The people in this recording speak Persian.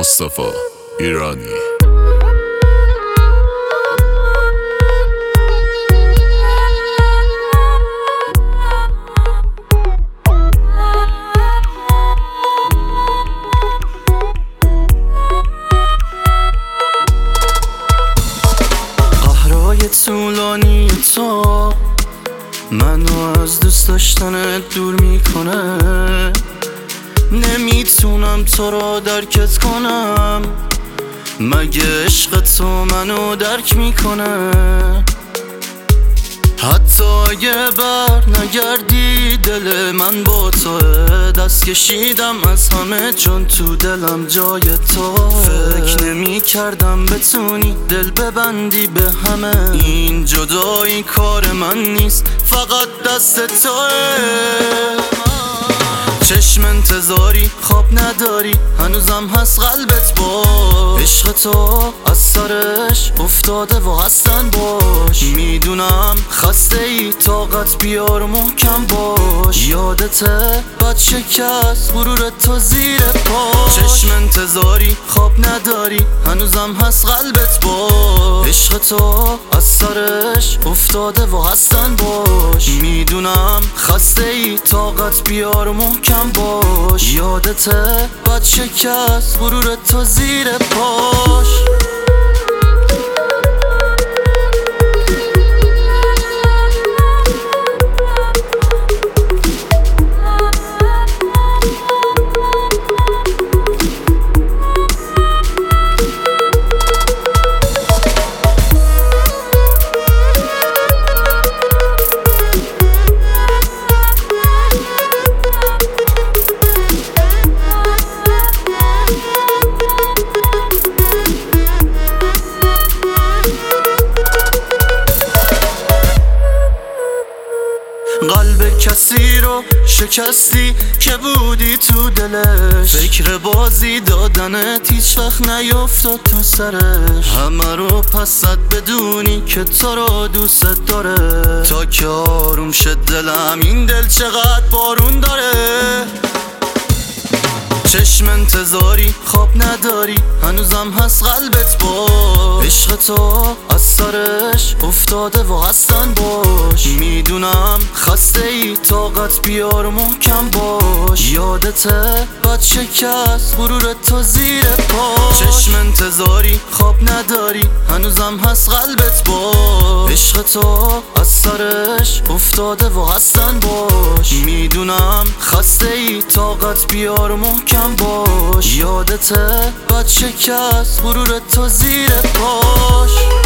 مصطفی ایرانی. قهرهای طولانی تو منو از دوست داشتنت دور میکنه. نمیتونم تو رو درکت کنم، مگه عشق تو منو درک میکنه؟ حتی اگه بر نگردی دل من با توه، دست کشیدم از همه چون تو دلم جای تو. فکر نمی کردم بتونی دل ببندی به همه، این جدایی کار من نیست فقط دست توه. چشم انتظاری خواب نداری، هنوزم هست قلبت باش. عشق تو از سرش افتاده و هستن باش. میدونم خسته ای طاقت بیار محکم باش. یادته بد شکست غرور تو زیر پاش. چشم انتظاری خواب نداری، هنوزم هست قلبت باش. عشق تو از سرش افتاده و هستن باش. میدونم خسته ای طاقت بیار محکم باش. یادته بد شکست غرور تو زیر پاش. قلب کسی رو شکستی که بودی تو دلش. فکر بازی دادنت هیچ وقت نیفتاد تو سرش. همه رو پست بدونی که تو رو دوست داره. تا که آروم شد دلم این دل چقدر بارون داره. چشم انتظاری خواب نداری، هنوزم هست قلبت باش. عشق تو از سرش افتاده و هستن باش. میدونم خسته ای طاقت بیار محکم باش. یادته بد شکست غرور تو زیر پاش. چشم انتظاری خواب نداری، هنوزم هست قلبت باش. عشق تو از سرش افتاده و هستن باش. میدونم خسته ای طاقت بیار محکم باش. یادته بد شکست غرور تو زیر پاش.